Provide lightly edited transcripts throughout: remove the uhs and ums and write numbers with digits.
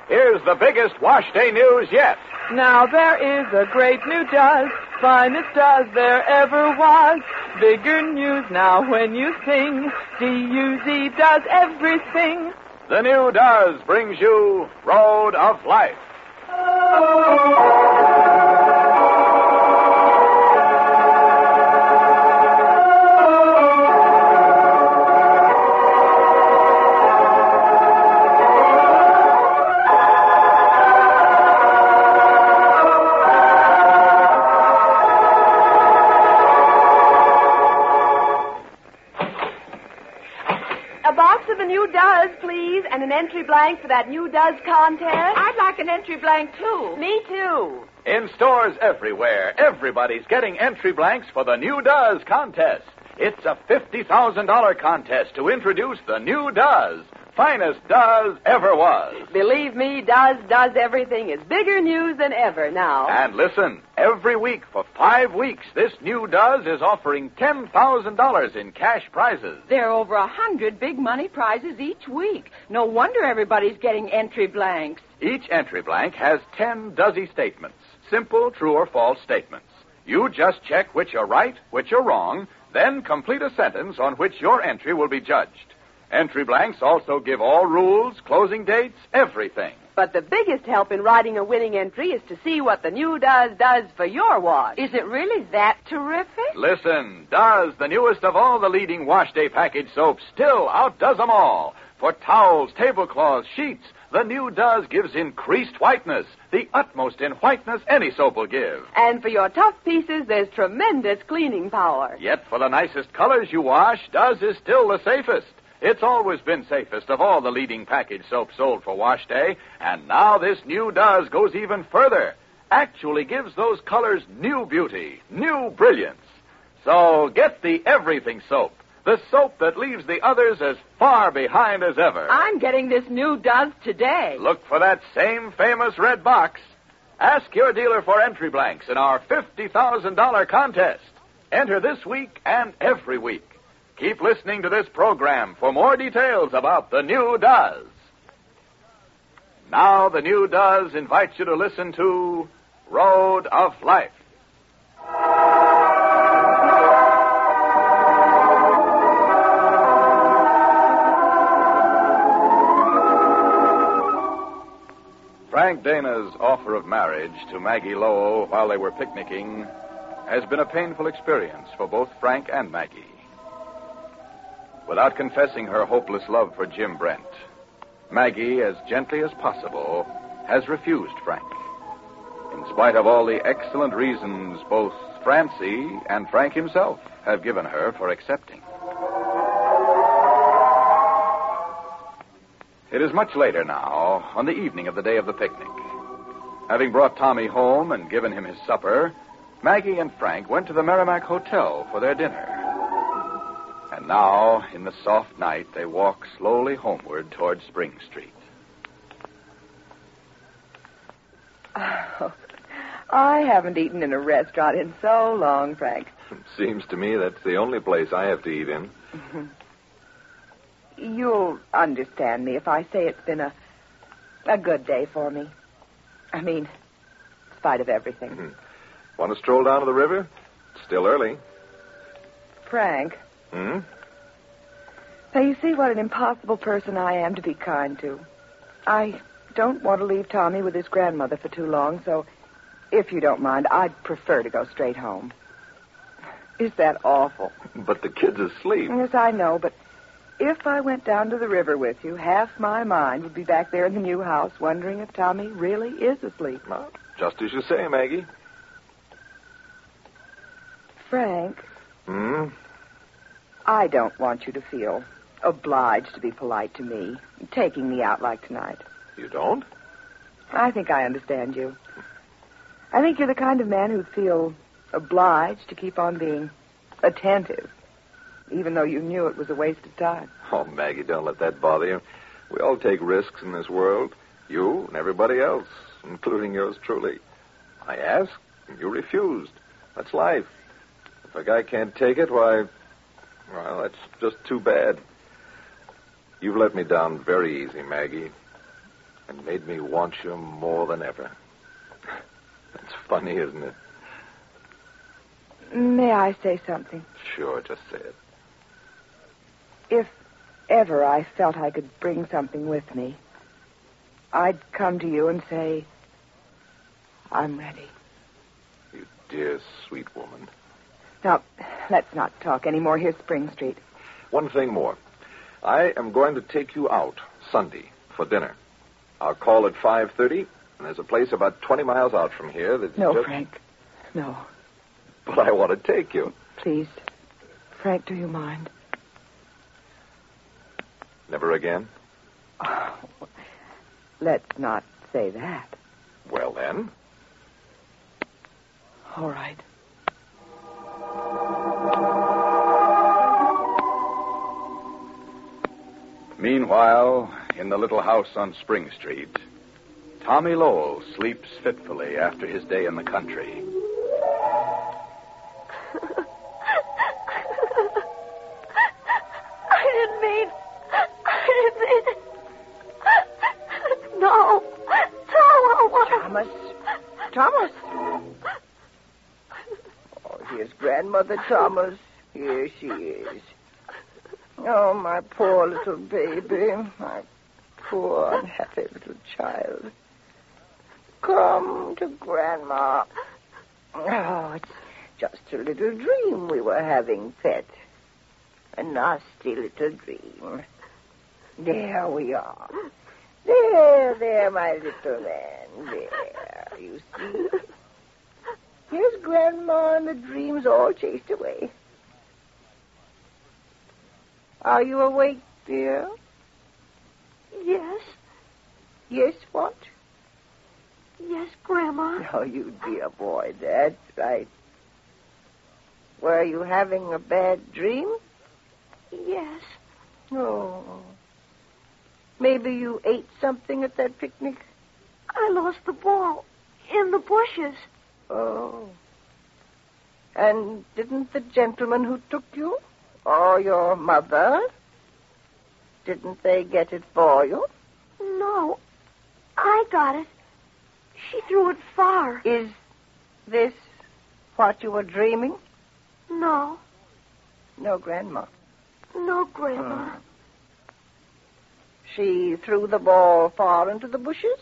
here's the biggest wash day news yet. Now there is a great new Duz, finest Duz there ever was. Bigger news now when you sing, D-U-Z does everything. The new Duz brings you Road of Life. A box of the new Duz, please, and an entry blank for that new Duz contest. I'd like an entry blank, too. Me, too. In stores everywhere, everybody's getting entry blanks for the new Duz contest. It's a $50,000 contest to introduce the new Duz. Finest Duz ever was. Believe me, Duz everything is bigger news than ever now. And listen, every week for 5 weeks, this new Duz is offering $10,000 in cash prizes. There are over 100 big money prizes each week. No wonder everybody's getting entry blanks. Each entry blank has 10 Duzzy statements, simple true or false statements. You just check which are right, which are wrong, then complete a sentence on which your entry will be judged. Entry blanks also give all rules, closing dates, everything. But the biggest help in writing a winning entry is to see what the new Duz does for your wash. Is it really that terrific? Listen, Duz, the newest of all the leading wash day package soaps, still outdoes them all. For towels, tablecloths, sheets, the new Duz gives increased whiteness, the utmost in whiteness any soap will give. And for your tough pieces, there's tremendous cleaning power. Yet for the nicest colors you wash, Duz is still the safest. It's always been safest of all the leading package soaps sold for wash day, and now this new Duz goes even further. Actually gives those colors new beauty, new brilliance. So get the everything soap, the soap that leaves the others as far behind as ever. I'm getting this new Duz today. Look for that same famous red box. Ask your dealer for entry blanks in our $50,000 contest. Enter this week and every week. Keep listening to this program for more details about the new Duz. Now the new Duz invites you to listen to Road of Life. Frank Dana's offer of marriage to Maggie Lowell while they were picnicking has been a painful experience for both Frank and Maggie. Without confessing her hopeless love for Jim Brent, Maggie, as gently as possible, has refused Frank, in spite of all the excellent reasons both Francie and Frank himself have given her for accepting. It is much later now, on the evening of the day of the picnic. Having brought Tommy home and given him his supper, Maggie and Frank went to the Merrimack Hotel for their dinner. And now, in the soft night, they walk slowly homeward toward Spring Street. Oh, I haven't eaten in a restaurant in so long, Frank. Seems to me that's the only place I have to eat in. You'll understand me if I say it's been a good day for me. I mean, in spite of everything. Want to stroll down to the river? It's still early. Frank. Hmm? Now, you see what an impossible person I am to be kind to. I don't want to leave Tommy with his grandmother for too long, so if you don't mind, I'd prefer to go straight home. Is that awful? But the kid's asleep. Yes, I know, but if I went down to the river with you, half my mind would be back there in the new house wondering if Tommy really is asleep. Well, just as you say, Maggie. Frank. Hmm? I don't want you to feel obliged to be polite to me, taking me out like tonight. You don't? I think I understand you. I think you're the kind of man who'd feel obliged to keep on being attentive, even though you knew it was a waste of time. Oh, Maggie, don't let that bother you. We all take risks in this world. You and everybody else, including yours truly. I asked, and you refused. That's life. If a guy can't take it, why, well, that's just too bad. You've let me down very easy, Maggie. and made me want you more than ever. It's funny, isn't it? May I say something? Sure, just say it. If ever I felt I could bring something with me, I'd come to you and say, I'm ready. You dear, sweet woman. Now, let's not talk anymore. Here's Spring Street. One thing more. I am going to take you out Sunday for dinner. I'll call at 5:30, and there's a place about 20 miles out from here that's No, just... Frank. No. But I want to take you. Please. Frank, do you mind? Never again? Oh, let's not say that. Well, then. All right. Meanwhile, in the little house on Spring Street, Tommy Lowell sleeps fitfully after his day in the country. No. Thomas. Oh, here's Grandmother Thomas. Here she is. Oh, my poor little baby. My poor, unhappy little child. Come to Grandma. Oh, it's just a little dream we were having, pet. A nasty little dream. There we are. There, my little man. There, you see. Here's Grandma and the dreams all chased away. Are you awake, dear? Yes. Yes, what? Yes, Grandma. Oh, you dear boy, that's right. Were you having a bad dream? Yes. Oh. Maybe you ate something at that picnic? I lost the ball in the bushes. Oh. And didn't the gentleman who took you, or your mother, didn't they get it for you? No. I got it. She threw it far. Is this what you were dreaming? No. No, Grandma. No, Grandma. She threw the ball far into the bushes?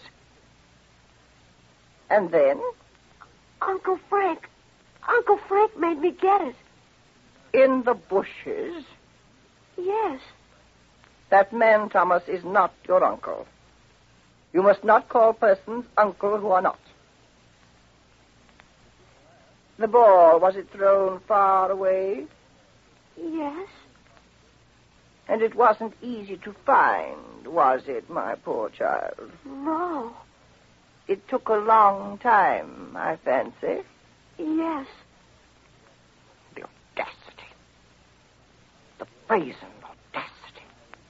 And then? Uncle Frank made me get it. In the bushes? Yes. That man, Thomas, is not your uncle. You must not call persons uncle who are not. The ball, was it thrown far away? Yes. And it wasn't easy to find, was it, my poor child? No. It took a long time, I fancy. Yes. The audacity. The brazen audacity.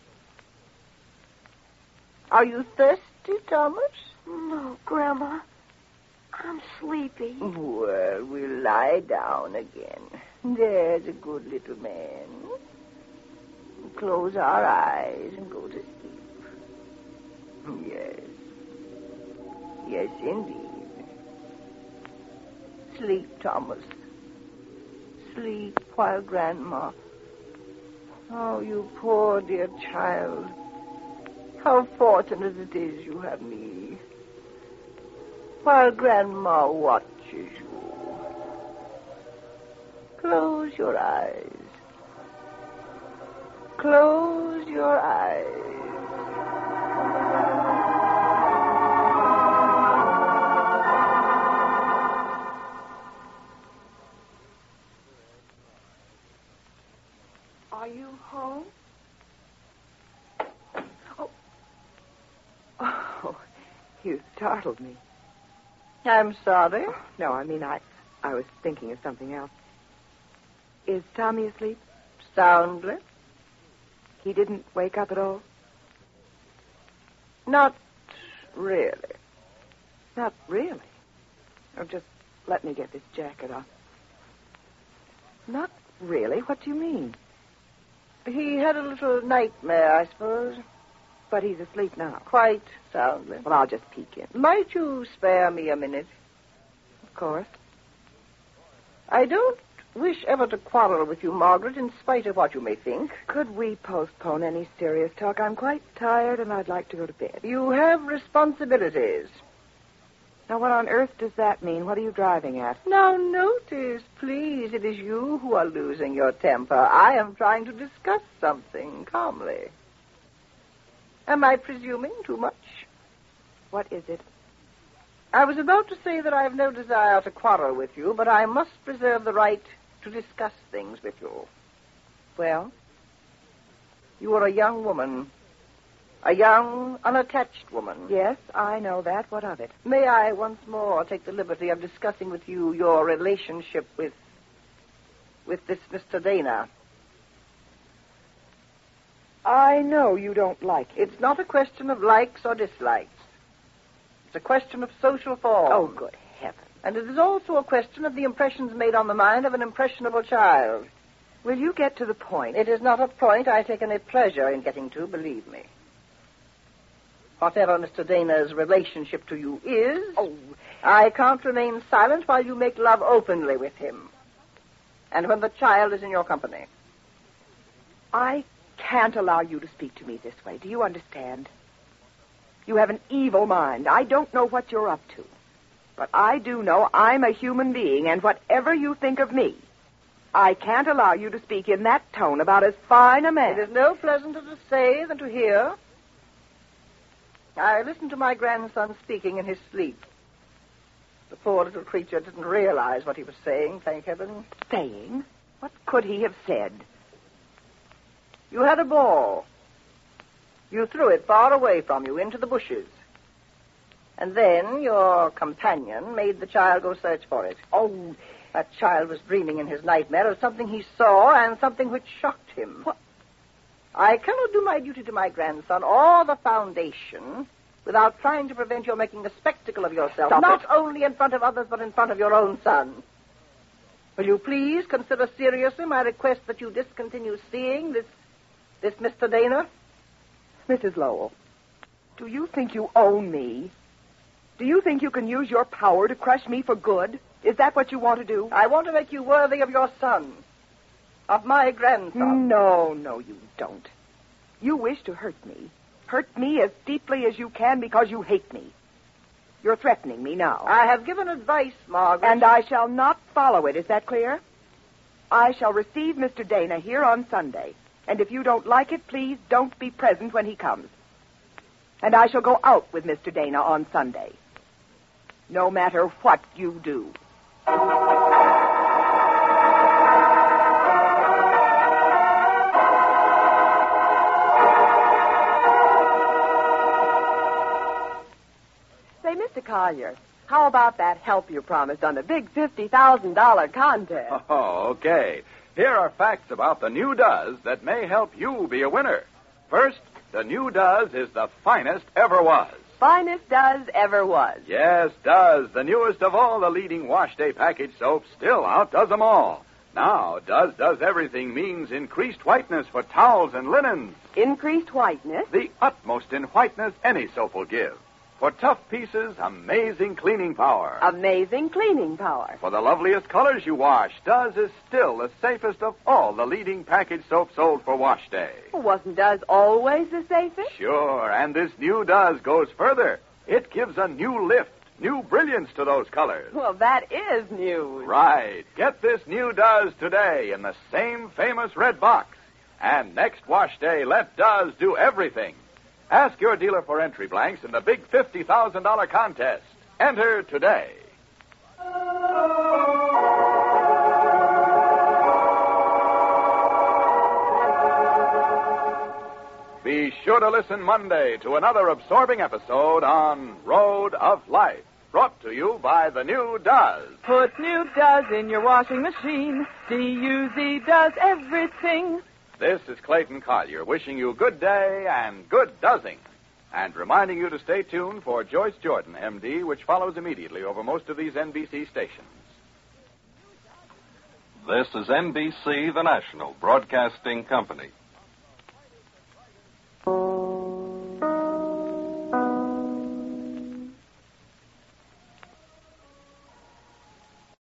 Are you thirsty, Thomas? No, Grandma. I'm sleepy. Well, we'll lie down again. There's a good little man. Close our eyes and go to sleep. Yes. Yes, indeed. Sleep, Thomas. Sleep while Grandma... Oh, you poor dear child. How fortunate it is you have me. While Grandma watches you. Close your eyes. Close your eyes. Are you home? Oh, you startled me. I'm sorry. No, I mean, I was thinking of something else. Is Tommy asleep? Soundly. He didn't wake up at all? Not really. Not really. Oh, just let me get this jacket off. Not really? What do you mean? He had a little nightmare, I suppose. But he's asleep now. Quite soundly. Well, I'll just peek in. Might you spare me a minute? Of course. I don't wish ever to quarrel with you, Margaret, in spite of what you may think. Could we postpone any serious talk? I'm quite tired and I'd like to go to bed. You have responsibilities. Now, what on earth does that mean? What are you driving at? Now, notice, please, it is you who are losing your temper. I am trying to discuss something calmly. Am I presuming too much? What is it? I was about to say that I have no desire to quarrel with you, but I must preserve the right to discuss things with you. Well? You are a young woman. A young, unattached woman. Yes, I know that. What of it? May I once more take the liberty of discussing with you your relationship with this Mr. Dana? I know you don't like him. It's not a question of likes or dislikes. It's a question of social form. Oh, good heavens. And it is also a question of the impressions made on the mind of an impressionable child. Will you get to the point? It is not a point I take any pleasure in getting to, believe me. Whatever Mr. Dana's relationship to you is, I can't remain silent while you make love openly with him. And when the child is in your company. I can't allow you to speak to me this way. Do you understand? You have an evil mind. I don't know what you're up to. But I do know I'm a human being, and whatever you think of me, I can't allow you to speak in that tone about as fine a man. It is no pleasanter to say than to hear. I listened to my grandson speaking in his sleep. The poor little creature didn't realize what he was saying, thank heaven. Saying? What could he have said? You had a ball. You threw it far away from you into the bushes. And then your companion made the child go search for it. Oh, that child was dreaming in his nightmare of something he saw and something which shocked him. What? I cannot do my duty to my grandson or the foundation without trying to prevent your making a spectacle of yourself. Not only in front of others, but in front of your own son. Will you please consider seriously my request that you discontinue seeing this Mr. Dana? Mrs. Lowell, do you think you own me? Do you think you can use your power to crush me for good? Is that what you want to do? I want to make you worthy of your son. Of my grandson. No, you don't. You wish to hurt me. Hurt me as deeply as you can because you hate me. You're threatening me now. I have given advice, Margaret. And I shall not follow it. Is that clear? I shall receive Mr. Dana here on Sunday. And if you don't like it, please don't be present when he comes. And I shall go out with Mr. Dana on Sunday. No matter what you do. Say, Mr. Collier, how about that help you promised on the big $50,000 contest? Oh, okay. Here are facts about the new Duz that may help you be a winner. First, the new Duz is the finest ever was. Finest Duz ever was. Yes, Duz, the newest of all the leading wash day package soaps, still outdoes them all. Now, Duz does everything means increased whiteness for towels and linens. Increased whiteness? The utmost in whiteness any soap will give. For tough pieces, amazing cleaning power. Amazing cleaning power. For the loveliest colors you wash, Duz is still the safest of all the leading package soap sold for wash day. Well, wasn't Duz always the safest? Sure, and this new Duz goes further. It gives a new lift, new brilliance to those colors. Well, that is news. Right. Get this new Duz today in the same famous red box. And next wash day, let Duz do everything. Ask your dealer for entry blanks in the big $50,000 contest. Enter today. Be sure to listen Monday to another absorbing episode on Road of Life, brought to you by the new Duz. Put new Duz in your washing machine. D-U-Z does everything. This is Clayton Collier wishing you good day and good Duzzing, and reminding you to stay tuned for Joyce Jordan, M.D., which follows immediately over most of these NBC stations. This is NBC, the national broadcasting company.